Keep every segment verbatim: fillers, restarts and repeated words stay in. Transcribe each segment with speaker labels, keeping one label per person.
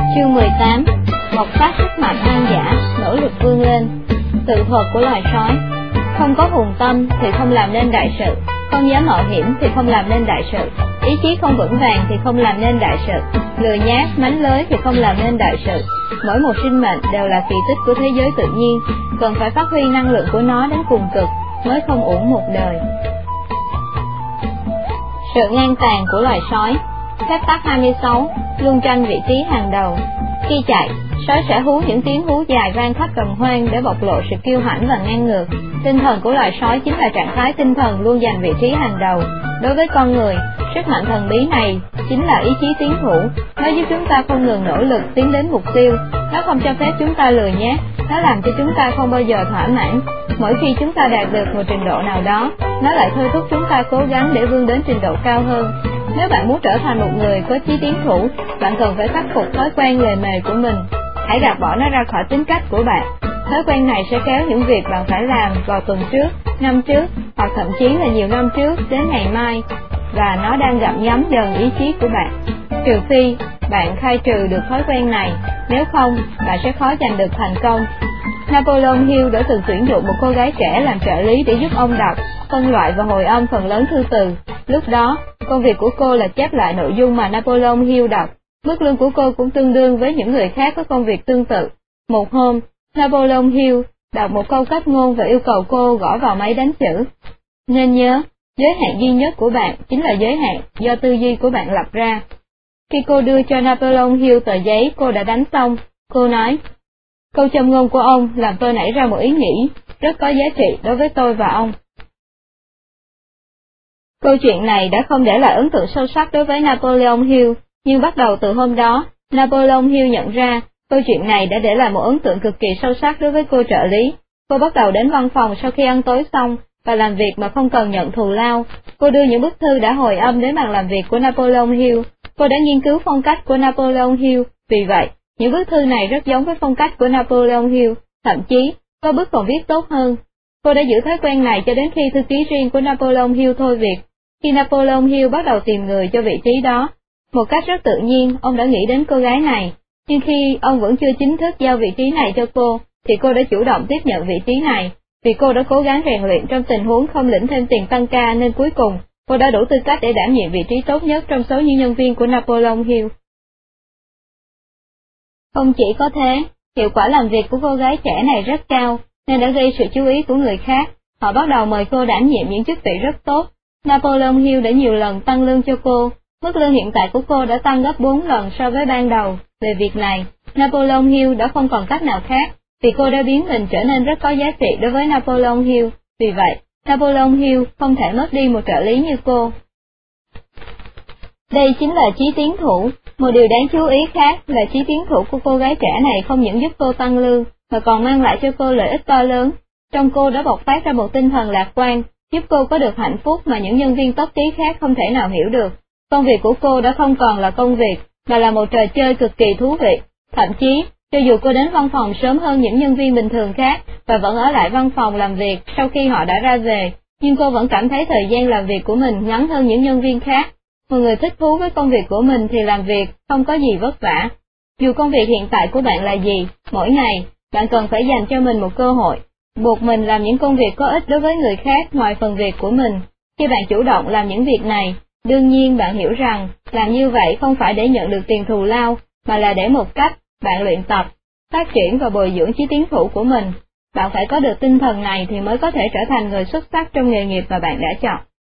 Speaker 1: Chương mười tám. Bộc phát sức mạnh hoang dã, nỗ lực vươn lên. Tự thuật của loài sói. Không có hùng tâm thì không làm nên đại sự, không dám mạo hiểm thì không làm nên đại sự, ý chí không vững vàng thì không làm nên đại sự, lười nhác, mánh lới thì không làm nên đại sự. Mỗi một sinh mệnh đều là kỳ tích của thế giới tự nhiên, cần phải phát huy năng lượng của nó đến cùng cực mới không uổng một đời. Sự ngang tàn của loài sói. Phép tắc hai mươi sáu. Luôn tranh vị trí hàng đầu. Khi chạy, sói sẽ hú những tiếng hú dài vang khắp đồng hoang để bộc lộ sự kiêu hãnh và ngang ngược. Tinh thần của loài sói chính là trạng thái tinh thần luôn giành vị trí hàng đầu. Đối với con người, sức mạnh thần bí này chính là ý chí tiến thủ. Nó giúp chúng ta không ngừng nỗ lực tiến đến mục tiêu. Nó không cho phép chúng ta lười nhác. Nó làm cho chúng ta không bao giờ thỏa mãn. Mỗi khi chúng ta đạt được một trình độ nào đó, nó lại thôi thúc chúng ta cố gắng để vươn đến trình độ cao hơn. Nếu bạn muốn trở thành một người có chí tiến thủ, bạn cần phải khắc phục thói quen lề mề của mình. Hãy gạt bỏ nó ra khỏi tính cách của bạn. Thói quen này sẽ kéo những việc bạn phải làm vào tuần trước, năm trước, hoặc thậm chí là nhiều năm trước đến ngày mai, và nó đang gặm nhấm dần ý chí của bạn. Trừ phi bạn khai trừ được thói quen này, nếu không, bạn sẽ khó giành được thành công. Napoleon Hill đã từng tuyển dụng một cô gái trẻ làm trợ lý để giúp ông đọc, phân loại và hồi âm phần lớn thư từ. Lúc đó, công việc của cô là chép lại nội dung mà Napoleon Hill đọc. Mức lương của cô cũng tương đương với những người khác có công việc tương tự. Một hôm, Napoleon Hill đọc một câu cách ngôn và yêu cầu cô gõ vào máy đánh chữ. Nên nhớ, giới hạn duy nhất của bạn chính là giới hạn do tư duy của bạn lập ra. Khi cô đưa cho Napoleon Hill tờ giấy cô đã đánh xong, cô nói, câu châm ngôn của ông làm tôi nảy ra một ý nghĩ rất có giá trị đối với tôi và ông. Câu chuyện này đã không để lại ấn tượng sâu sắc đối với Napoleon Hill, nhưng bắt đầu từ hôm đó, Napoleon Hill nhận ra, câu chuyện này đã để lại một ấn tượng cực kỳ sâu sắc đối với cô trợ lý. Cô bắt đầu đến văn phòng sau khi ăn tối xong, và làm việc mà không cần nhận thù lao. Cô đưa những bức thư đã hồi âm đến bàn làm việc của Napoleon Hill. Cô đã nghiên cứu phong cách của Napoleon Hill, vì vậy, những bức thư này rất giống với phong cách của Napoleon Hill, thậm chí, có bức còn viết tốt hơn. Cô đã giữ thói quen này cho đến khi thư ký riêng của Napoleon Hill thôi việc. Khi Napoleon Hill bắt đầu tìm người cho vị trí đó, một cách rất tự nhiên, ông đã nghĩ đến cô gái này, nhưng khi ông vẫn chưa chính thức giao vị trí này cho cô, thì cô đã chủ động tiếp nhận vị trí này, vì cô đã cố gắng rèn luyện trong tình huống không lĩnh thêm tiền tăng ca nên cuối cùng, cô đã đủ tư cách để đảm nhiệm vị trí tốt nhất trong số những nhân viên của Napoleon Hill. Không chỉ có thế, hiệu quả làm việc của cô gái trẻ này rất cao, nên đã gây sự chú ý của người khác, họ bắt đầu mời cô đảm nhiệm những chức vị rất tốt. Napoleon Hill đã nhiều lần tăng lương cho cô, mức lương hiện tại của cô đã tăng gấp bốn lần so với ban đầu. Về việc này, Napoleon Hill đã không còn cách nào khác, vì cô đã biến mình trở nên rất có giá trị đối với Napoleon Hill, vì vậy, Napoleon Hill không thể mất đi một trợ lý như cô. Đây chính là chí tiến thủ. Một điều đáng chú ý khác là chí tiến thủ của cô gái trẻ này không những giúp cô tăng lương, mà còn mang lại cho cô lợi ích to lớn. Trong cô đã bộc phát ra một tinh thần lạc quan, giúp cô có được hạnh phúc mà những nhân viên tốt trí khác không thể nào hiểu được. Công việc của cô đã không còn là công việc, mà là một trò chơi cực kỳ thú vị. Thậm chí, cho dù cô đến văn phòng sớm hơn những nhân viên bình thường khác, và vẫn ở lại văn phòng làm việc sau khi họ đã ra về, nhưng cô vẫn cảm thấy thời gian làm việc của mình ngắn hơn những nhân viên khác. Một người thích thú với công việc của mình thì làm việc không có gì vất vả. Dù công việc hiện tại của bạn là gì, mỗi ngày, bạn cần phải dành cho mình một cơ hội, buộc mình làm những công việc có ích đối với người khác ngoài phần việc của mình. Khi bạn chủ động làm những việc này, đương nhiên bạn hiểu rằng, làm như vậy không phải để nhận được tiền thù lao, mà là để một cách, bạn luyện tập, phát triển và bồi dưỡng chí tiến thủ của mình. Bạn phải có được tinh thần này thì mới có thể trở thành người xuất sắc trong nghề nghiệp mà bạn đã chọn.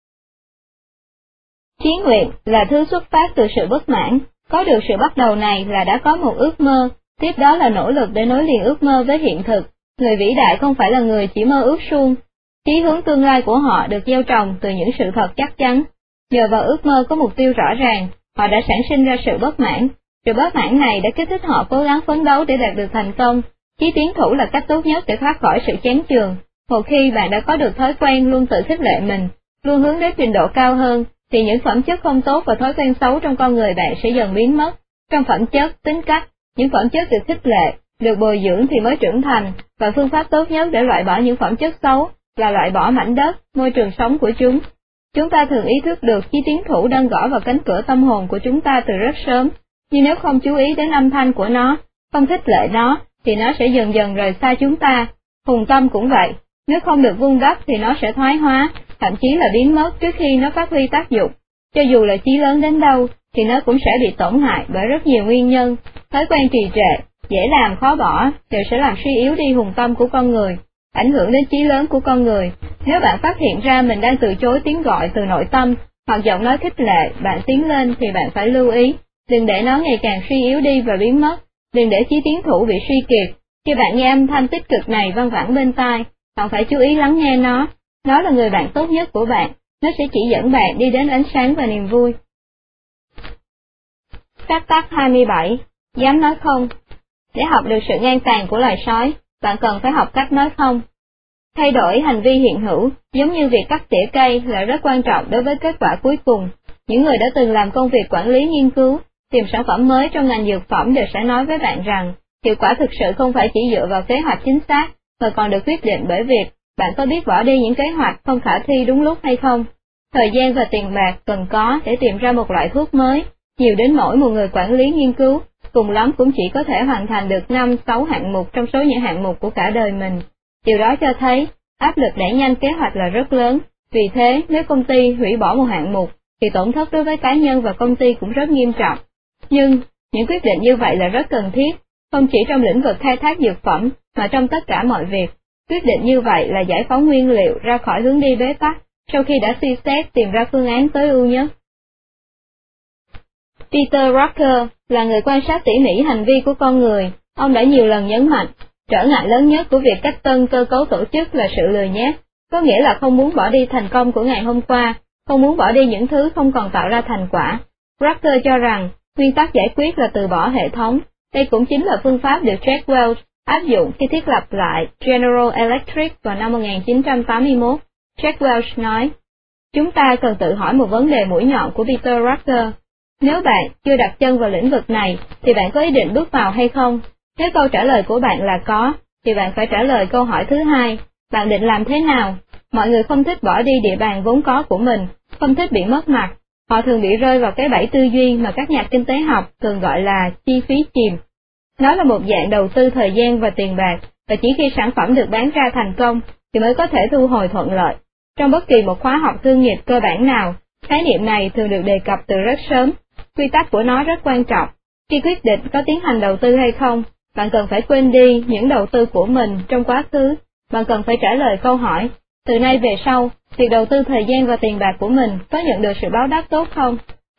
Speaker 1: Chí nguyện là thứ xuất phát từ sự bất mãn, có được sự bắt đầu này là đã có một ước mơ, tiếp đó là nỗ lực để nối liền ước mơ với hiện thực. Người vĩ đại không phải là người chỉ mơ ước suông, chí hướng tương lai của họ được gieo trồng từ những sự thật chắc chắn. Nhờ vào ước mơ có mục tiêu rõ ràng, họ đã sản sinh ra sự bất mãn. Sự bất mãn này đã kích thích họ cố gắng phấn đấu để đạt được thành công. Chí tiến thủ là cách tốt nhất để thoát khỏi sự chán chường. Một khi bạn đã có được thói quen luôn tự khích lệ mình, luôn hướng đến trình độ cao hơn, thì những phẩm chất không tốt và thói quen xấu trong con người bạn sẽ dần biến mất. Trong phẩm chất, tính cách, những phẩm chất được khích lệ, được bồi dưỡng thì mới trưởng thành, và phương pháp tốt nhất để loại bỏ những phẩm chất xấu là loại bỏ mảnh đất, môi trường sống của chúng. Chúng ta thường ý thức được chí tiến thủ đang gõ vào cánh cửa tâm hồn của chúng ta từ rất sớm, nhưng nếu không chú ý đến âm thanh của nó, không khích lệ nó, thì nó sẽ dần dần rời xa chúng ta. Hùng tâm cũng vậy, nếu không được vun đắp thì nó sẽ thoái hóa, thậm chí là biến mất trước khi nó phát huy tác dụng. Cho dù là chí lớn đến đâu, thì nó cũng sẽ bị tổn hại bởi rất nhiều nguyên nhân. Thói quen trì trệ, dễ làm khó bỏ, đều sẽ làm suy yếu đi hùng tâm của con người, ảnh hưởng đến chí lớn của con người. Nếu bạn phát hiện ra mình đang từ chối tiếng gọi từ nội tâm, hoặc giọng nói khích lệ bạn tiến lên, thì bạn phải lưu ý, đừng để nó ngày càng suy yếu đi và biến mất, đừng để chí tiến thủ bị suy kiệt. Khi bạn nghe âm thanh tích cực này văng vẳng bên tai, bạn phải chú ý lắng nghe nó, nó là người bạn tốt nhất của bạn, nó sẽ chỉ dẫn bạn đi đến ánh sáng và niềm vui. Phép tắc hai mươi bảy. Dám nói không. Để học được sự ngang tàn của loài sói, bạn cần phải học cách nói không. Thay đổi hành vi hiện hữu, giống như việc cắt tỉa cây, là rất quan trọng đối với kết quả cuối cùng. Những người đã từng làm công việc quản lý nghiên cứu, tìm sản phẩm mới trong ngành dược phẩm đều sẽ nói với bạn rằng, hiệu quả thực sự không phải chỉ dựa vào kế hoạch chính xác, mà còn được quyết định bởi việc bạn có biết bỏ đi những kế hoạch không khả thi đúng lúc hay không. Thời gian và tiền bạc cần có để tìm ra một loại thuốc mới, nhiều đến mỗi một người quản lý nghiên cứu, cùng lắm cũng chỉ có thể hoàn thành được năm sáu hạng mục trong số những hạng mục của cả đời mình. Điều đó cho thấy, áp lực đẩy nhanh kế hoạch là rất lớn, vì thế nếu công ty hủy bỏ một hạng mục, thì tổn thất đối với cá nhân và công ty cũng rất nghiêm trọng. Nhưng, những quyết định như vậy là rất cần thiết, không chỉ trong lĩnh vực khai thác dược phẩm, mà trong tất cả mọi việc. Quyết định như vậy là giải phóng nguyên liệu ra khỏi hướng đi bế tắc, sau khi đã suy xét tìm ra phương án tối ưu nhất. Peter Drucker là người quan sát tỉ mỉ hành vi của con người. Ông đã nhiều lần nhấn mạnh, trở ngại lớn nhất của việc cách tân cơ cấu tổ chức là sự lười nhác, có nghĩa là không muốn bỏ đi thành công của ngày hôm qua, không muốn bỏ đi những thứ không còn tạo ra thành quả. Drucker cho rằng, nguyên tắc giải quyết là từ bỏ hệ thống. Đây cũng chính là phương pháp được Jack Welch áp dụng khi thiết lập lại General Electric vào năm một nghìn chín trăm tám mươi mốt. Jack Welch nói, chúng ta cần tự hỏi một vấn đề mũi nhọn của Peter Drucker. Nếu bạn chưa đặt chân vào lĩnh vực này, thì bạn có ý định bước vào hay không? Nếu câu trả lời của bạn là có, thì bạn phải trả lời câu hỏi thứ hai, bạn định làm thế nào? Mọi người không thích bỏ đi địa bàn vốn có của mình, không thích bị mất mặt. Họ thường bị rơi vào cái bẫy tư duy mà các nhà kinh tế học thường gọi là chi phí chìm. Nó là một dạng đầu tư thời gian và tiền bạc, và chỉ khi sản phẩm được bán ra thành công, thì mới có thể thu hồi thuận lợi. Trong bất kỳ một khóa học thương nghiệp cơ bản nào, khái niệm này thường được đề cập từ rất sớm. Quy tắc của nó rất quan trọng. Khi quyết định có tiến hành đầu tư hay không, bạn cần phải quên đi những đầu tư của mình trong quá khứ. Bạn cần phải trả lời câu hỏi, từ nay về sau, việc đầu tư thời gian và tiền bạc của mình có nhận được sự báo đáp tốt không?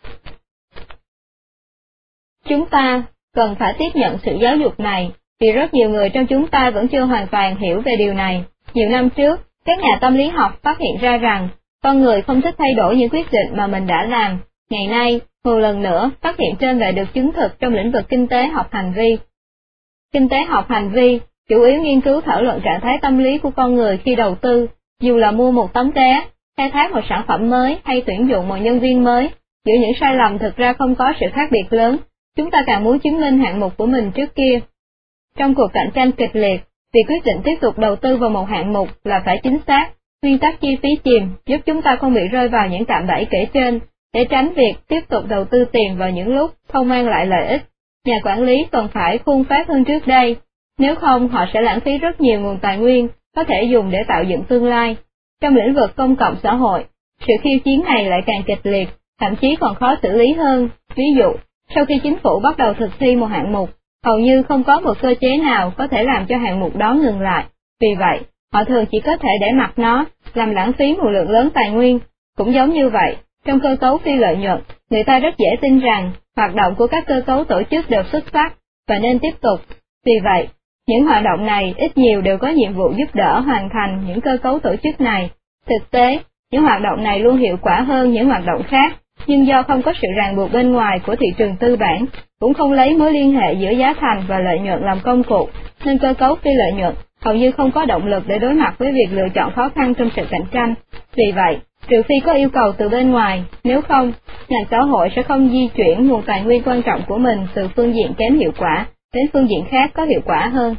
Speaker 1: Chúng ta cần phải tiếp nhận sự giáo dục này, vì rất nhiều người trong chúng ta vẫn chưa hoàn toàn hiểu về điều này. Nhiều năm trước, các nhà tâm lý học phát hiện ra rằng, con người không thích thay đổi những quyết định mà mình đã làm. Ngày nay, một lần nữa, phát hiện trên lại được chứng thực trong lĩnh vực kinh tế học hành vi. Kinh tế học hành vi chủ yếu nghiên cứu thảo luận trạng thái tâm lý của con người khi đầu tư, dù là mua một tấm vé, khai thác một sản phẩm mới hay tuyển dụng một nhân viên mới. Giữa những sai lầm thực ra không có sự khác biệt lớn, chúng ta càng muốn chứng minh hạng mục của mình trước kia. Trong cuộc cạnh tranh kịch liệt, việc quyết định tiếp tục đầu tư vào một hạng mục là phải chính xác. Nguyên tắc chi phí chìm giúp chúng ta không bị rơi vào những cạm bẫy kể trên, để tránh việc tiếp tục đầu tư tiền vào những lúc không mang lại lợi ích. Nhà quản lý cần phải khuôn phép hơn trước đây, nếu không họ sẽ lãng phí rất nhiều nguồn tài nguyên có thể dùng để tạo dựng tương lai. Trong lĩnh vực công cộng xã hội, sự khiêu chiến này lại càng kịch liệt, thậm chí còn khó xử lý hơn. Ví dụ, sau khi chính phủ bắt đầu thực thi một hạng mục, hầu như không có một cơ chế nào có thể làm cho hạng mục đó ngừng lại. Vì vậy, họ thường chỉ có thể để mặc nó, làm lãng phí một lượng lớn tài nguyên. Cũng giống như vậy, trong cơ cấu phi lợi nhuận, người ta rất dễ tin rằng hoạt động của các cơ cấu tổ chức đều xuất sắc và nên tiếp tục. Vì vậy, những hoạt động này ít nhiều đều có nhiệm vụ giúp đỡ hoàn thành những cơ cấu tổ chức này. Thực tế, những hoạt động này luôn hiệu quả hơn những hoạt động khác, nhưng do không có sự ràng buộc bên ngoài của thị trường tư bản, cũng không lấy mối liên hệ giữa giá thành và lợi nhuận làm công cụ, nên cơ cấu phi lợi nhuận hầu như không có động lực để đối mặt với việc lựa chọn khó khăn trong sự cạnh tranh. Vì vậy, trừ phi có yêu cầu từ bên ngoài, nếu không, ngành xã hội sẽ không di chuyển nguồn tài nguyên quan trọng của mình từ phương diện kém hiệu quả đến phương diện khác có hiệu quả hơn.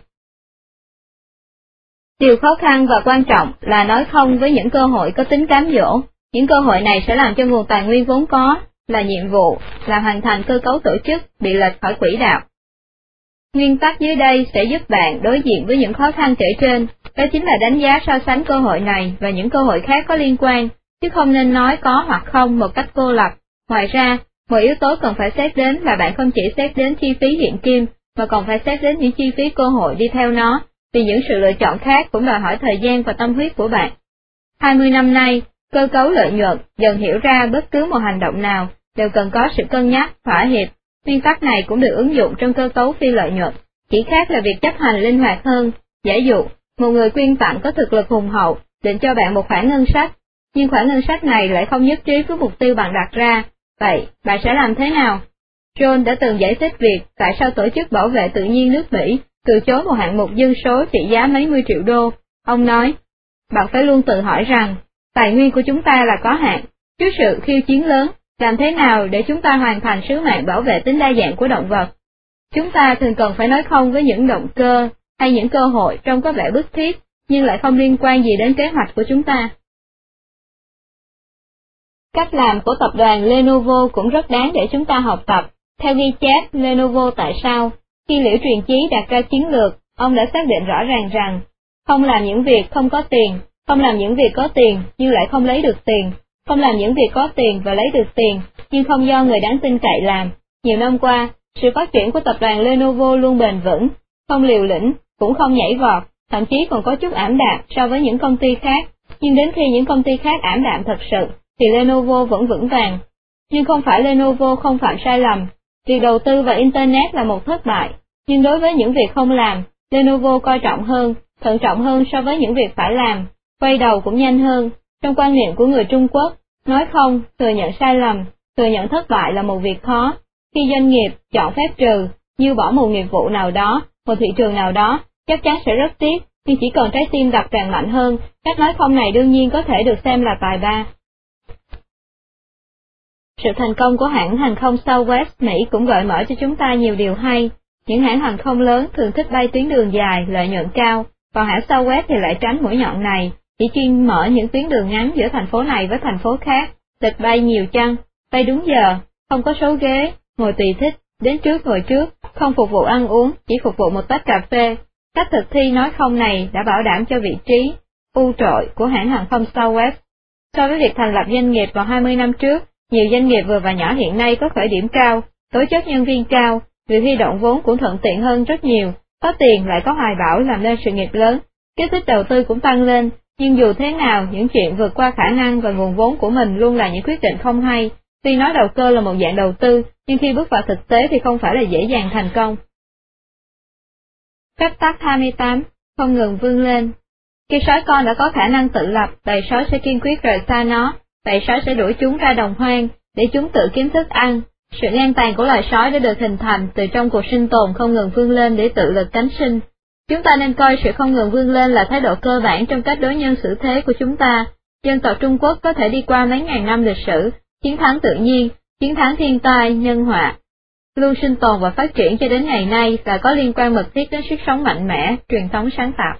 Speaker 1: Điều khó khăn và quan trọng là nói không với những cơ hội có tính cám dỗ. Những cơ hội này sẽ làm cho nguồn tài nguyên vốn có là nhiệm vụ, là hoàn thành cơ cấu tổ chức bị lệch khỏi quỹ đạo. Nguyên tắc dưới đây sẽ giúp bạn đối diện với những khó khăn kể trên, đó chính là đánh giá so sánh cơ hội này và những cơ hội khác có liên quan, chứ không nên nói có hoặc không một cách cô lập. Ngoài ra, một yếu tố cần phải xét đến là bạn không chỉ xét đến chi phí hiện kim, mà còn phải xét đến những chi phí cơ hội đi theo nó, vì những sự lựa chọn khác cũng đòi hỏi thời gian và tâm huyết của bạn. hai mươi năm nay, cơ cấu lợi nhuận dần hiểu ra bất cứ một hành động nào đều cần có sự cân nhắc, thỏa hiệp. Nguyên tắc này cũng được ứng dụng trong cơ cấu phi lợi nhuận, chỉ khác là việc chấp hành linh hoạt hơn. Giả dụ, một người quyên tặng có thực lực hùng hậu, định cho bạn một khoản ngân sách, nhưng khoản ngân sách này lại không nhất trí với mục tiêu bạn đặt ra, vậy, bạn sẽ làm thế nào? John đã từng giải thích việc tại sao Tổ chức Bảo vệ Tự nhiên nước Mỹ từ chối một hạng mục dân số trị giá mấy mươi triệu đô. Ông nói, bạn phải luôn tự hỏi rằng, tài nguyên của chúng ta là có hạn, trước sự khiêu chiến lớn, làm thế nào để chúng ta hoàn thành sứ mạng bảo vệ tính đa dạng của động vật? Chúng ta thường cần phải nói không với những động cơ, hay những cơ hội trông có vẻ bức thiết, nhưng lại không liên quan gì đến kế hoạch của chúng ta. Cách làm của tập đoàn Lenovo cũng rất đáng để chúng ta học tập. Theo ghi chép Lenovo tại sao, khi Liễu Truyền Chí đặt ra chiến lược, ông đã xác định rõ ràng rằng, không làm những việc không có tiền, không làm những việc có tiền nhưng lại không lấy được tiền, không làm những việc có tiền và lấy được tiền, nhưng không do người đáng tin cậy làm. Nhiều năm qua, sự phát triển của tập đoàn Lenovo luôn bền vững, không liều lĩnh, cũng không nhảy vọt, thậm chí còn có chút ảm đạm so với những công ty khác, nhưng đến khi những công ty khác ảm đạm thật sự, thì Lenovo vẫn vững vàng. Nhưng không phải Lenovo không phạm sai lầm, việc đầu tư vào Internet là một thất bại, nhưng đối với những việc không làm, Lenovo coi trọng hơn, thận trọng hơn so với những việc phải làm, quay đầu cũng nhanh hơn. Trong quan niệm của người Trung Quốc, nói không, thừa nhận sai lầm, thừa nhận thất bại là một việc khó. Khi doanh nghiệp chọn phép trừ, như bỏ một nghiệp vụ nào đó, một thị trường nào đó, chắc chắn sẽ rất tiếc, nhưng chỉ cần trái tim đập càng mạnh hơn, cách nói không này đương nhiên có thể được xem là tài ba. Sự thành công của hãng hàng không Southwest Mỹ cũng gợi mở cho chúng ta nhiều điều hay. Những hãng hàng không lớn thường thích bay tuyến đường dài, lợi nhuận cao, còn hãng Southwest thì lại tránh mũi nhọn này, chỉ chuyên mở những tuyến đường ngắn giữa thành phố này với thành phố khác. Lịch bay nhiều chăng, bay đúng giờ, không có số ghế, ngồi tùy thích, đến trước ngồi trước, không phục vụ ăn uống, chỉ phục vụ một tách cà phê. Cách thực thi nói không này đã bảo đảm cho vị trí ưu trội của hãng hàng không Southwest. So với việc thành lập doanh nghiệp vào hai mươi năm trước, nhiều doanh nghiệp vừa và nhỏ hiện nay có khởi điểm cao, tố chất nhân viên cao, việc huy động vốn cũng thuận tiện hơn rất nhiều, có tiền lại có hoài bão làm nên sự nghiệp lớn, kích thích đầu tư cũng tăng lên, nhưng dù thế nào những chuyện vượt qua khả năng và nguồn vốn của mình luôn là những quyết định không hay. Tuy nói đầu cơ là một dạng đầu tư, nhưng khi bước vào thực tế thì không phải là dễ dàng thành công. Phép tắc hai mươi tám, không ngừng vươn lên. Khi sói con đã có khả năng tự lập, bầy sói sẽ kiên quyết rời xa nó, bầy sói sẽ đuổi chúng ra đồng hoang, để chúng tự kiếm thức ăn. Sự ngang tàn của loài sói đã được hình thành từ trong cuộc sinh tồn không ngừng vươn lên để tự lực cánh sinh. Chúng ta nên coi sự không ngừng vươn lên là thái độ cơ bản trong cách đối nhân xử thế của chúng ta. Dân tộc Trung Quốc có thể đi qua mấy ngàn năm lịch sử, chiến thắng tự nhiên, chiến thắng thiên tai, nhân họa, luôn sinh tồn và phát triển cho đến ngày nay là có liên quan mật thiết đến sức sống mạnh mẽ, truyền thống sáng tạo.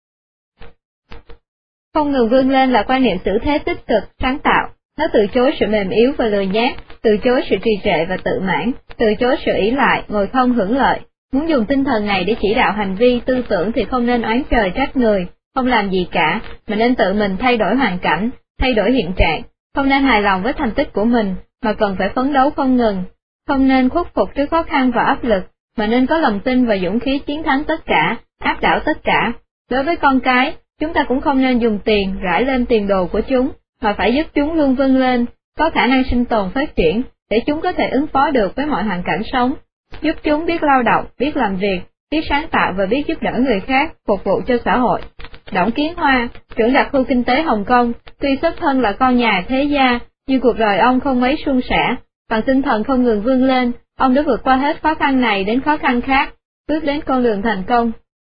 Speaker 1: Không ngừng vươn lên là quan niệm xử thế tích cực, sáng tạo. Nó từ chối sự mềm yếu và lười nhác, từ chối sự trì trệ và tự mãn, từ chối sự ỷ lại, ngồi không hưởng lợi. Muốn dùng tinh thần này để chỉ đạo hành vi, tư tưởng thì không nên oán trời trách người, không làm gì cả, mà nên tự mình thay đổi hoàn cảnh, thay đổi hiện trạng, không nên hài lòng với thành tích của mình, mà cần phải phấn đấu không ngừng, không nên khuất phục trước khó khăn và áp lực, mà nên có lòng tin và dũng khí chiến thắng tất cả, áp đảo tất cả. Đối với con cái, chúng ta cũng không nên dùng tiền rải lên tiền đồ của chúng, mà phải giúp chúng luôn vươn lên, có khả năng sinh tồn phát triển, để chúng có thể ứng phó được với mọi hoàn cảnh sống, giúp chúng biết lao động, biết làm việc, biết sáng tạo và biết giúp đỡ người khác, phục vụ cho xã hội. Đổng Kiến Hoa, trưởng đặc khu kinh tế Hồng Kông, tuy xuất thân là con nhà thế gia, nhưng cuộc đời ông không mấy suôn sẻ, bằng tinh thần không ngừng vươn lên, ông đã vượt qua hết khó khăn này đến khó khăn khác, bước đến con đường thành công.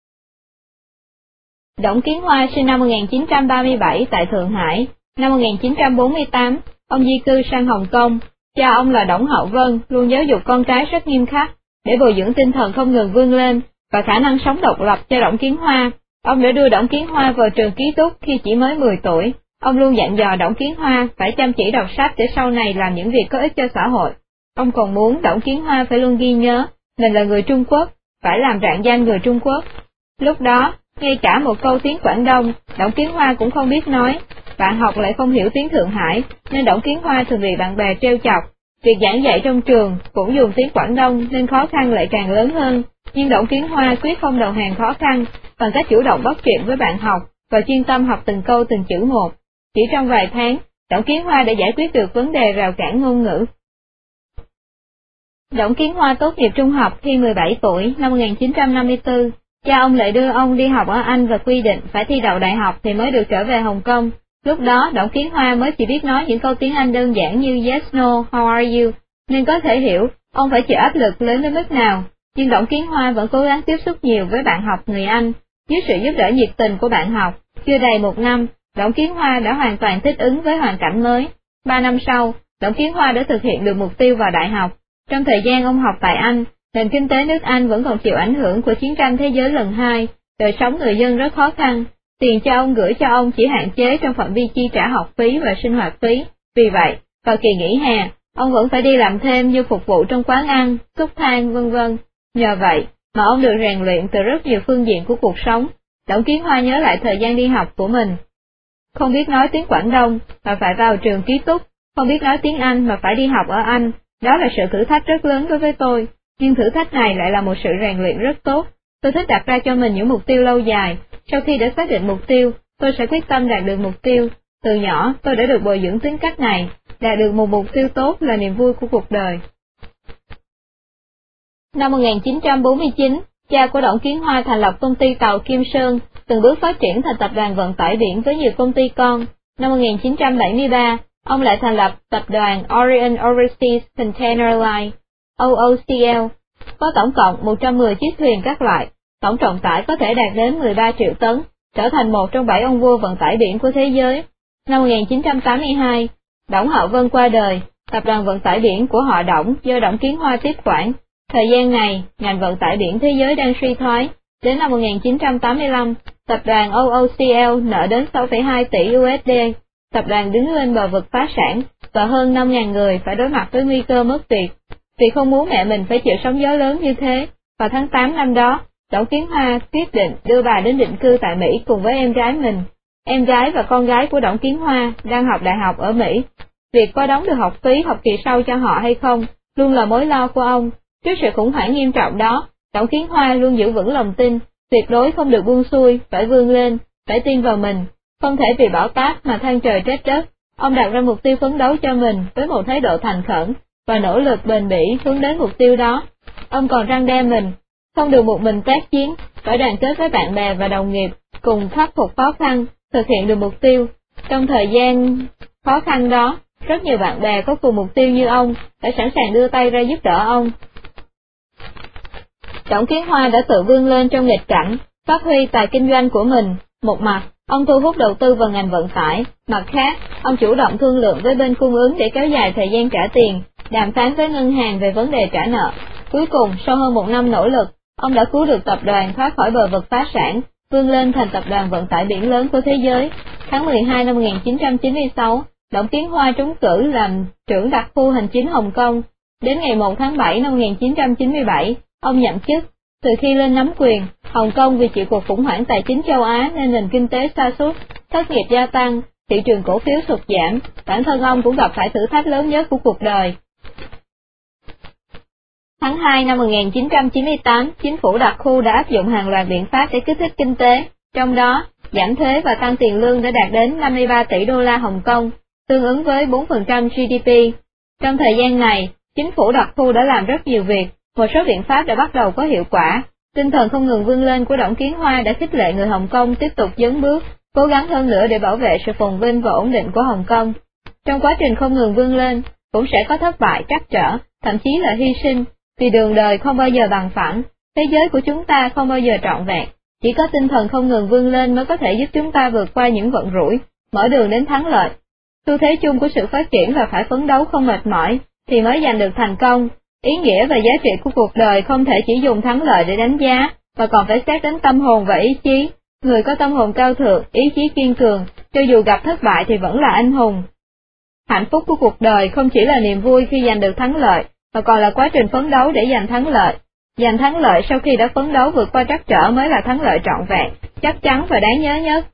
Speaker 1: Đổng Kiến Hoa sinh năm một nghìn chín trăm ba mươi bảy tại Thượng Hải. Năm một nghìn chín trăm bốn mươi tám, ông di cư sang Hồng Kông. Cha ông là Đổng Hậu Vân, luôn giáo dục con cái rất nghiêm khắc, để bồi dưỡng tinh thần không ngừng vươn lên và khả năng sống độc lập cho Đổng Kiến Hoa. Ông đã đưa Đổng Kiến Hoa vào trường ký túc khi chỉ mới mười tuổi. Ông luôn dặn dò Đổng Kiến Hoa phải chăm chỉ đọc sách để sau này làm những việc có ích cho xã hội. Ông còn muốn Đổng Kiến Hoa phải luôn ghi nhớ mình là người Trung Quốc, phải làm rạng danh người Trung Quốc. Lúc đó, ngay cả một câu tiếng Quảng Đông, Đổng Kiến Hoa cũng không biết nói, bạn học lại không hiểu tiếng Thượng Hải, nên Đổng Kiến Hoa thường bị bạn bè trêu chọc. Việc giảng dạy trong trường cũng dùng tiếng Quảng Đông nên khó khăn lại càng lớn hơn, nhưng Đổng Kiến Hoa quyết không đầu hàng khó khăn, bằng cách chủ động bắt chuyện với bạn học và chuyên tâm học từng câu từng chữ một. Chỉ trong vài tháng, Đổng Kiến Hoa đã giải quyết được vấn đề rào cản ngôn ngữ. Đổng Kiến Hoa tốt nghiệp trung học khi mười bảy tuổi năm một nghìn chín trăm năm mươi tư, cha ông lại đưa ông đi học ở Anh và quy định phải thi đậu đại học thì mới được trở về Hồng Kông. Lúc đó Đổng Kiến Hoa mới chỉ biết nói những câu tiếng Anh đơn giản như yes, no, how are you, nên có thể hiểu ông phải chịu áp lực lớn đến mức nào, nhưng Đổng Kiến Hoa vẫn cố gắng tiếp xúc nhiều với bạn học người Anh. Dưới sự giúp đỡ nhiệt tình của bạn học, chưa đầy một năm, Đổng Kiến Hoa đã hoàn toàn thích ứng với hoàn cảnh mới. Ba năm sau, Đổng Kiến Hoa đã thực hiện được mục tiêu vào đại học. Trong thời gian ông học tại Anh, nền kinh tế nước Anh vẫn còn chịu ảnh hưởng của chiến tranh thế giới lần hai, đời sống người dân rất khó khăn, tiền cha ông gửi cho ông chỉ hạn chế trong phạm vi chi trả học phí và sinh hoạt phí. Vì vậy, vào kỳ nghỉ hè, ông vẫn phải đi làm thêm như phục vụ trong quán ăn, xúc than, vân vân. Nhờ vậy mà ông được rèn luyện từ rất nhiều phương diện của cuộc sống. Đổng Kiến Hoa nhớ lại thời gian đi học của mình. Không biết nói tiếng Quảng Đông mà phải vào trường ký túc, không biết nói tiếng Anh mà phải đi học ở Anh, đó là sự thử thách rất lớn đối với tôi, nhưng thử thách này lại là một sự rèn luyện rất tốt. Tôi thích đặt ra cho mình những mục tiêu lâu dài, sau khi đã xác định mục tiêu, tôi sẽ quyết tâm đạt được mục tiêu. Từ nhỏ, tôi đã được bồi dưỡng tính cách này, đạt được một mục tiêu tốt là niềm vui của cuộc đời. Năm một nghìn chín trăm bốn mươi chín, cha của Đổng Kiến Hoa thành lập công ty tàu Kim Sơn, từng bước phát triển thành tập đoàn vận tải biển với nhiều công ty con. Năm một nghìn chín trăm bảy mươi ba, ông lại thành lập tập đoàn Orient Overseas Container Line, O O C L, có tổng cộng một trăm mười chiếc thuyền các loại, tổng trọng tải có thể đạt đến mười ba triệu tấn, trở thành một trong bảy ông vua vận tải biển của thế giới. Năm một nghìn chín trăm tám mươi hai, Đổng Hạo Vân qua đời, tập đoàn vận tải biển của họ Đổng do Đổng Kiến Hoa tiếp quản. Thời gian này, ngành vận tải biển thế giới đang suy thoái. Đến năm một nghìn chín trăm tám mươi lăm, tập đoàn O O C L nợ đến sáu phẩy hai tỷ U S D, tập đoàn đứng lên bờ vực phá sản, và hơn năm nghìn người phải đối mặt với nguy cơ mất việc. Vì không muốn mẹ mình phải chịu sóng gió lớn như thế, vào tháng tám năm đó, Đổng Kiến Hoa quyết định đưa bà đến định cư tại Mỹ cùng với em gái mình. Em gái và con gái của Đổng Kiến Hoa đang học đại học ở Mỹ. Việc có đóng được học phí học kỳ sau cho họ hay không, luôn là mối lo của ông. Trước sự khủng hoảng nghiêm trọng đó, Đổng Kiến Hoa luôn giữ vững lòng tin, tuyệt đối không được buông xuôi, phải vươn lên, phải tin vào mình, không thể vì bão táp mà than trời trách đất. Ông đặt ra mục tiêu phấn đấu cho mình với một thái độ thành khẩn và nỗ lực bền bỉ hướng đến mục tiêu đó. Ông còn răn đe mình, không được một mình tác chiến, phải đoàn kết với bạn bè và đồng nghiệp, cùng khắc phục khó khăn, thực hiện được mục tiêu. Trong thời gian khó khăn đó, rất nhiều bạn bè có cùng mục tiêu như ông, đã sẵn sàng đưa tay ra giúp đỡ ông. Đổng Kiến Hoa đã tự vươn lên trong nghịch cảnh, phát huy tài kinh doanh của mình. Một mặt, ông thu hút đầu tư vào ngành vận tải, mặt khác, ông chủ động thương lượng với bên cung ứng để kéo dài thời gian trả tiền, đàm phán với ngân hàng về vấn đề trả nợ. Cuối cùng, sau hơn một năm nỗ lực, ông đã cứu được tập đoàn thoát khỏi bờ vực phá sản, vươn lên thành tập đoàn vận tải biển lớn của thế giới. Tháng mười hai năm một nghìn chín trăm chín mươi sáu, Đổng Kiến Hoa trúng cử làm trưởng đặc khu hành chính Hồng Kông. Đến ngày một tháng bảy năm một nghìn chín trăm chín mươi bảy, ông nhậm chức. Từ khi lên nắm quyền, Hồng Kông vì chịu cuộc khủng hoảng tài chính châu Á nên nền kinh tế sa sút, thất nghiệp gia tăng, thị trường cổ phiếu sụt giảm, bản thân ông cũng gặp phải thử thách lớn nhất của cuộc đời. Tháng hai năm một nghìn chín trăm chín mươi tám, chính phủ đặc khu đã áp dụng hàng loạt biện pháp để kích thích kinh tế, trong đó, giảm thuế và tăng tiền lương đã đạt đến năm mươi ba tỷ đô la Hồng Kông, tương ứng với bốn phần trăm G D P. Trong thời gian này, chính phủ đặc khu đã làm rất nhiều việc, một số biện pháp đã bắt đầu có hiệu quả. Tinh thần không ngừng vươn lên của Đổng Kiến Hoa đã khích lệ người Hồng Kông tiếp tục dấn bước, cố gắng hơn nữa để bảo vệ sự phồn vinh và ổn định của Hồng Kông. Trong quá trình không ngừng vươn lên, cũng sẽ có thất bại, trắc trở, thậm chí là hy sinh, vì đường đời không bao giờ bằng phẳng, thế giới của chúng ta không bao giờ trọn vẹn, chỉ có tinh thần không ngừng vươn lên mới có thể giúp chúng ta vượt qua những vận rủi, mở đường đến thắng lợi. Xu thế chung của sự phát triển là phải phấn đấu không mệt mỏi, thì mới giành được thành công. Ý nghĩa và giá trị của cuộc đời không thể chỉ dùng thắng lợi để đánh giá, mà còn phải xét đến tâm hồn và ý chí. Người có tâm hồn cao thượng, ý chí kiên cường, cho dù gặp thất bại thì vẫn là anh hùng. Hạnh phúc của cuộc đời không chỉ là niềm vui khi giành được thắng lợi, mà còn là quá trình phấn đấu để giành thắng lợi. Giành thắng lợi sau khi đã phấn đấu vượt qua trắc trở mới là thắng lợi trọn vẹn, chắc chắn và đáng nhớ nhất.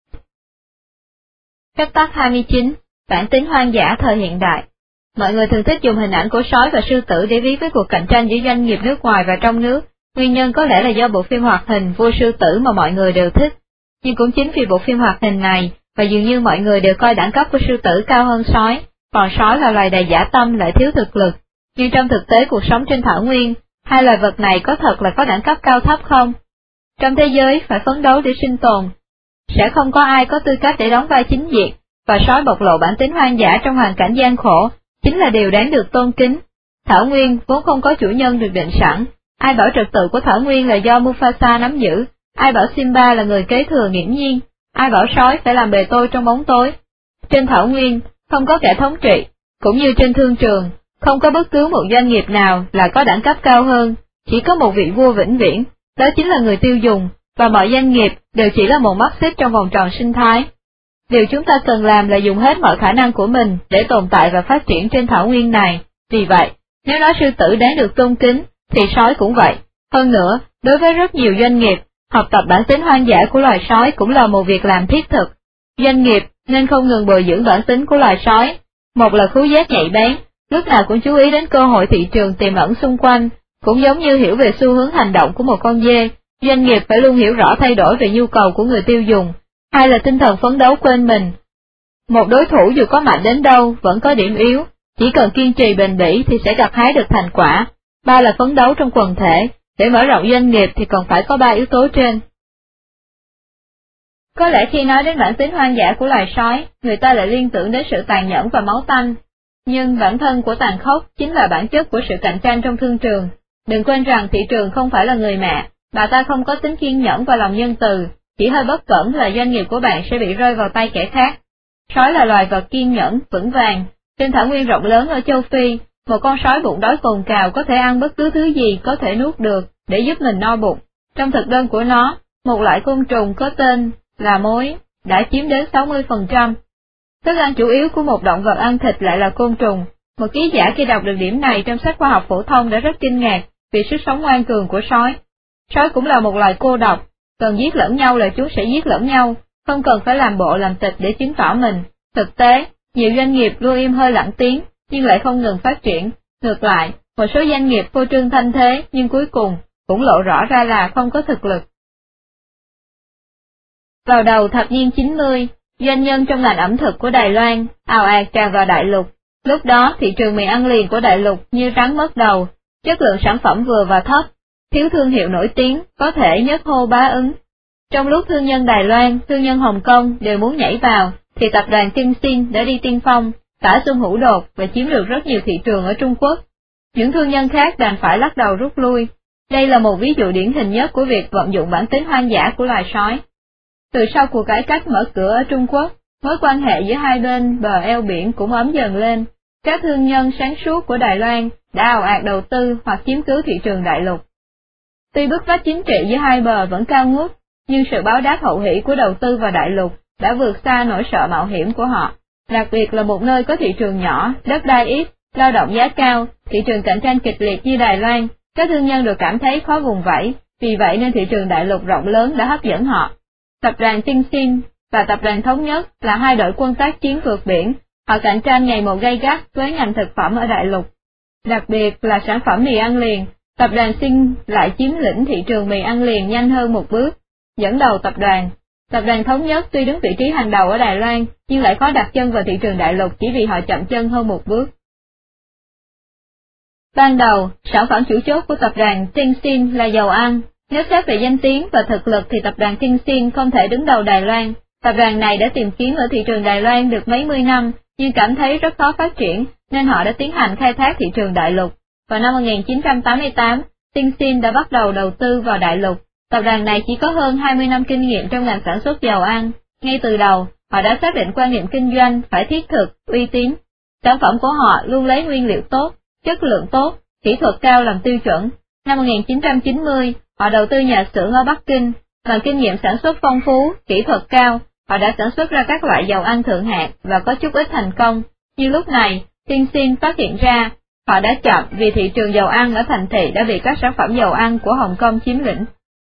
Speaker 1: Phép tắc hai mươi chín. Bản tính hoang dã thời hiện đại. Mọi người thường thích dùng hình ảnh của sói và sư tử để ví với cuộc cạnh tranh giữa doanh nghiệp nước ngoài và trong nước. Nguyên nhân có lẽ là do bộ phim hoạt hình Vua Sư Tử mà mọi người đều thích. Nhưng cũng chính vì bộ phim hoạt hình này, và dường như mọi người đều coi đẳng cấp của sư tử cao hơn sói, còn sói là loài đầy dã tâm lại thiếu thực lực. Nhưng trong thực tế cuộc sống trên thảo nguyên, hai loài vật này có thật là có đẳng cấp cao thấp không? Trong thế giới phải phấn đấu để sinh tồn, sẽ không có ai có tư cách để đóng vai chính diện, và sói bộc lộ bản tính hoang dã trong hoàn cảnh gian khổ, chính là điều đáng được tôn kính. Thảo nguyên vốn không có chủ nhân được định sẵn, ai bảo trật tự của thảo nguyên là do Mufasa nắm giữ, ai bảo Simba là người kế thừa nghiễm nhiên, ai bảo sói phải làm bề tôi trong bóng tối. Trên thảo nguyên, không có kẻ thống trị, cũng như trên thương trường, không có bất cứ một doanh nghiệp nào là có đẳng cấp cao hơn, chỉ có một vị vua vĩnh viễn, đó chính là người tiêu dùng, và mọi doanh nghiệp đều chỉ là một mắt xích trong vòng tròn sinh thái. Điều chúng ta cần làm là dùng hết mọi khả năng của mình để tồn tại và phát triển trên thảo nguyên này. Vì vậy, nếu nói sư tử đáng được tôn kính, thì sói cũng vậy. Hơn nữa, đối với rất nhiều doanh nghiệp, học tập bản tính hoang dã của loài sói cũng là một việc làm thiết thực. Doanh nghiệp nên không ngừng bồi dưỡng bản tính của loài sói. Một là khứu giác nhạy bén, lúc nào cũng chú ý đến cơ hội thị trường tiềm ẩn xung quanh, cũng giống như hiểu về xu hướng hành động của một con dê, doanh nghiệp phải luôn hiểu rõ thay đổi về nhu cầu của người tiêu dùng. Hai là tinh thần phấn đấu quên mình. Một đối thủ dù có mạnh đến đâu vẫn có điểm yếu, chỉ cần kiên trì bền bỉ thì sẽ gặt hái được thành quả. Ba là phấn đấu trong quần thể, để mở rộng doanh nghiệp thì còn phải có ba yếu tố trên. Có lẽ khi nói đến bản tính hoang dã của loài sói, người ta lại liên tưởng đến sự tàn nhẫn và máu tanh. Nhưng bản thân của tàn khốc chính là bản chất của sự cạnh tranh trong thương trường. Đừng quên rằng thị trường không phải là người mẹ, bà ta không có tính kiên nhẫn và lòng nhân từ, chỉ hơi bất cẩn là doanh nghiệp của bạn sẽ bị rơi vào tay kẻ khác. Sói là loài vật kiên nhẫn, vững vàng. Trên thảo nguyên rộng lớn ở châu Phi, một con sói bụng đói cồn cào có thể ăn bất cứ thứ gì có thể nuốt được để giúp mình no bụng. Trong thực đơn của nó, một loại côn trùng có tên là mối đã chiếm đến sáu mươi phần trăm. Thức ăn chủ yếu của một động vật ăn thịt lại là côn trùng. Một ký giả khi đọc được điểm này trong sách khoa học phổ thông đã rất kinh ngạc vì sức sống ngoan cường của sói. Sói cũng là một loài cô độc, cần giết lẫn nhau là chúng sẽ giết lẫn nhau, không cần phải làm bộ làm tịch để chứng tỏ mình. Thực tế, nhiều doanh nghiệp luôn im hơi lặng tiếng, nhưng lại không ngừng phát triển. Ngược lại, một số doanh nghiệp phô trương thanh thế nhưng cuối cùng cũng lộ rõ ra là không có thực lực. Vào đầu thập niên chín mươi, doanh nhân trong ngành ẩm thực của Đài Loan ào ạt tràn vào đại lục. Lúc đó thị trường mì ăn liền của đại lục như rắn mất đầu, chất lượng sản phẩm vừa và thấp, thiếu thương hiệu nổi tiếng, có thể nhất hô bá ứng. Trong lúc thương nhân Đài Loan, thương nhân Hồng Kông đều muốn nhảy vào, thì tập đoàn Tinh Xin đã đi tiên phong, tả sung hữu đột và chiếm được rất nhiều thị trường ở Trung Quốc. Những thương nhân khác đành phải lắc đầu rút lui. Đây là một ví dụ điển hình nhất của việc vận dụng bản tính hoang dã của loài sói. Từ sau cuộc cải cách mở cửa ở Trung Quốc, mối quan hệ giữa hai bên bờ eo biển cũng ấm dần lên. Các thương nhân sáng suốt của Đài Loan đã ào ạt đầu tư hoặc chiếm cứ thị trường đại lục. Tuy bức vách chính trị giữa hai bờ vẫn cao ngút, nhưng sự báo đáp hậu hỷ của đầu tư vào đại lục đã vượt xa nỗi sợ mạo hiểm của họ. Đặc biệt là một nơi có thị trường nhỏ, đất đai ít, lao động giá cao, thị trường cạnh tranh kịch liệt như Đài Loan, các thương nhân đều cảm thấy khó vùng vẫy, vì vậy nên thị trường đại lục rộng lớn đã hấp dẫn họ. Tập đoàn Tinh Xin và tập đoàn Thống Nhất là hai đội quân tác chiến vượt biển, họ cạnh tranh ngày một gay gắt với ngành thực phẩm ở đại lục. Đặc biệt là sản phẩm mì ăn liền, tập đoàn Xin lại chiếm lĩnh thị trường mì ăn liền nhanh hơn một bước, dẫn đầu tập đoàn. Tập đoàn Thống Nhất tuy đứng vị trí hàng đầu ở Đài Loan, nhưng lại khó đặt chân vào thị trường đại lục chỉ vì họ chậm chân hơn một bước. Ban đầu, sản phẩm chủ chốt của tập đoàn Tinh Xin là dầu ăn. Nếu xét về danh tiếng và thực lực thì tập đoàn Tinh Xin không thể đứng đầu Đài Loan. Tập đoàn này đã tìm kiếm ở thị trường Đài Loan được mấy mươi năm, nhưng cảm thấy rất khó phát triển, nên họ đã tiến hành khai thác thị trường đại lục. Vào năm một nghìn chín trăm tám mươi tám, Tinh Xin đã bắt đầu đầu tư vào đại lục. Tập đoàn này chỉ có hơn hai mươi năm kinh nghiệm trong ngành sản xuất dầu ăn. Ngay từ đầu, họ đã xác định quan niệm kinh doanh phải thiết thực, uy tín. Sản phẩm của họ luôn lấy nguyên liệu tốt, chất lượng tốt, kỹ thuật cao làm tiêu chuẩn. Năm một nghìn chín trăm chín mươi, họ đầu tư nhà xưởng ở Bắc Kinh. Bằng kinh nghiệm sản xuất phong phú, kỹ thuật cao, họ đã sản xuất ra các loại dầu ăn thượng hạng và có chút ít thành công, nhưng lúc này, Tinsin phát hiện ra, họ đã chậm vì thị trường dầu ăn ở thành thị đã bị các sản phẩm dầu ăn của Hồng Kông chiếm lĩnh.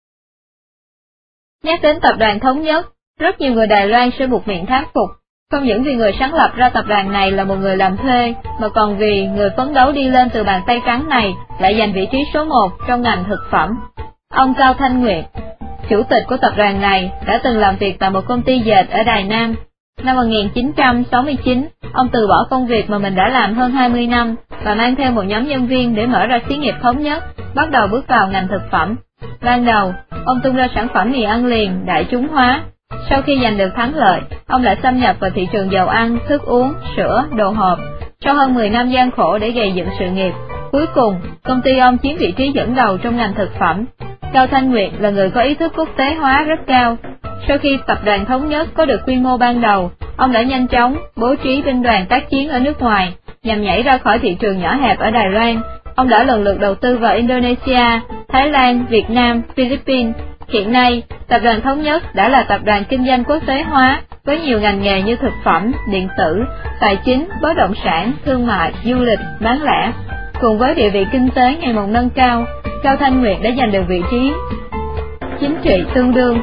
Speaker 1: Nhắc đến tập đoàn Thống Nhất, rất nhiều người Đài Loan sẽ buộc miệng thán phục, không những vì người sáng lập ra tập đoàn này là một người làm thuê, mà còn vì người phấn đấu đi lên từ bàn tay trắng này lại giành vị trí số một trong ngành thực phẩm. Ông Cao Thanh Nguyệt, chủ tịch của tập đoàn này, đã từng làm việc tại một công ty dệt ở Đài Nam. Năm một nghìn chín trăm sáu mươi chín, ông từ bỏ công việc mà mình đã làm hơn hai mươi năm và mang theo một nhóm nhân viên để mở ra xí nghiệp Thống Nhất, bắt đầu bước vào ngành thực phẩm. Ban đầu, ông tung ra sản phẩm mì ăn liền đại chúng hóa. Sau khi giành được thắng lợi, ông lại xâm nhập vào thị trường dầu ăn, thức uống, sữa, đồ hộp. Sau hơn mười năm gian khổ để gây dựng sự nghiệp, cuối cùng, công ty ông chiếm vị trí dẫn đầu trong ngành thực phẩm. Cao Thanh Nguyệt là người có ý thức quốc tế hóa rất cao. Sau khi tập đoàn Thống Nhất có được quy mô ban đầu, ông đã nhanh chóng bố trí binh đoàn tác chiến ở nước ngoài, nhằm nhảy ra khỏi thị trường nhỏ hẹp ở Đài Loan. Ông đã lần lượt đầu tư vào Indonesia, Thái Lan, Việt Nam, Philippines. Hiện nay, tập đoàn Thống Nhất đã là tập đoàn kinh doanh quốc tế hóa, với nhiều ngành nghề như thực phẩm, điện tử, tài chính, bất động sản, thương mại, du lịch, bán lẻ. Cùng với địa vị kinh tế ngày một nâng cao, Cao Thanh Nguyệt đã giành được vị trí chính trị tương đương.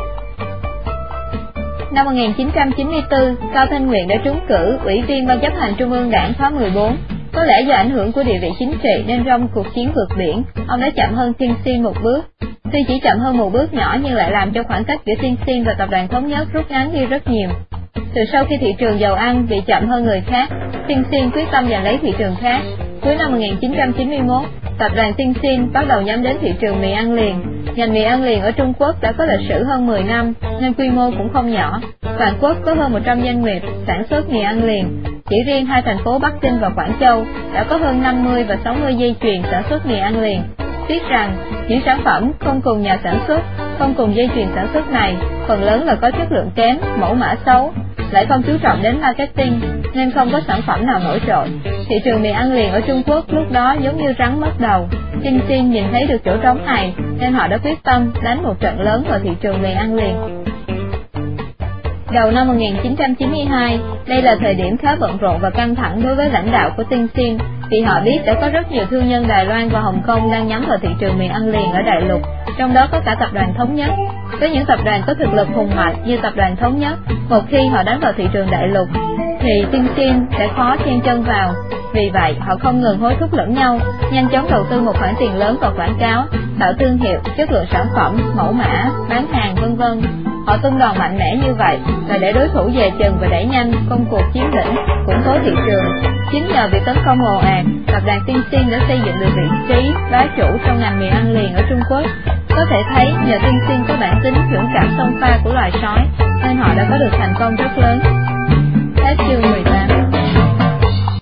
Speaker 1: Năm một nghìn chín trăm chín mươi tư, Cao Thanh Nguyệt đã trúng cử Ủy viên Ban chấp hành Trung ương Đảng khóa mười bốn. Có lẽ do ảnh hưởng của địa vị chính trị nên trong cuộc chiến vượt biển, ông đã chậm hơn Tinsin một bước. Tuy chỉ chậm hơn một bước nhỏ nhưng lại làm cho khoảng cách giữa Tinsin và tập đoàn Thống Nhất rút ngắn đi rất nhiều. Từ sau khi thị trường dầu ăn bị chậm hơn người khác, Tinsin quyết tâm giành lấy thị trường khác. Cuối năm một nghìn chín trăm chín mươi mốt, tập đoàn Tinsin bắt đầu nhắm đến thị trường mì ăn liền. Ngành mì ăn liền ở Trung Quốc đã có lịch sử hơn mười năm, nên quy mô cũng không nhỏ. Toàn quốc có hơn một trăm doanh nghiệp sản xuất mì ăn liền. Chỉ riêng hai thành phố Bắc Kinh và Quảng Châu đã có hơn năm mươi và sáu mươi dây chuyền sản xuất mì ăn liền. Tiếc rằng, những sản phẩm không cùng nhà sản xuất, không cùng dây chuyền sản xuất này, phần lớn là có chất lượng kém, mẫu mã xấu, lại không chú trọng đến marketing, nên không có sản phẩm nào nổi trội. Thị trường mì ăn liền ở Trung Quốc lúc đó giống như rắn mất đầu. Tinsin nhìn thấy được chỗ trống này, nên họ đã quyết tâm đánh một trận lớn vào thị trường mì ăn liền. Đầu năm một nghìn chín trăm chín mươi hai, đây là thời điểm khá bận rộn và căng thẳng đối với lãnh đạo của Tinsin, vì họ biết đã có rất nhiều thương nhân Đài Loan và Hồng Kông đang nhắm vào thị trường mì ăn liền ở đại lục, trong đó có cả tập đoàn Thống Nhất. Với những tập đoàn có thực lực hùng mạnh như tập đoàn Thống Nhất, một khi họ đánh vào thị trường đại lục, thì Tinsin sẽ khó chen chân vào. Vì vậy, họ không ngừng hối thúc lẫn nhau, nhanh chóng đầu tư một khoản tiền lớn vào quảng cáo, tạo thương hiệu, chất lượng sản phẩm, mẫu mã, bán hàng, vân vân. Họ tung đòn mạnh mẽ như vậy là để đối thủ dè chừng và đẩy nhanh công cuộc chiếm lĩnh, củng cố thị trường. Chính nhờ việc tấn công ồ ạt, tập đoàn Tinsin đã xây dựng được vị trí bá chủ trong ngành mì ăn liền ở Trung Quốc. Có thể thấy nhờ Tinsin có bản tính dũng cảm xông pha của loài sói, nên họ đã có được thành công rất lớn.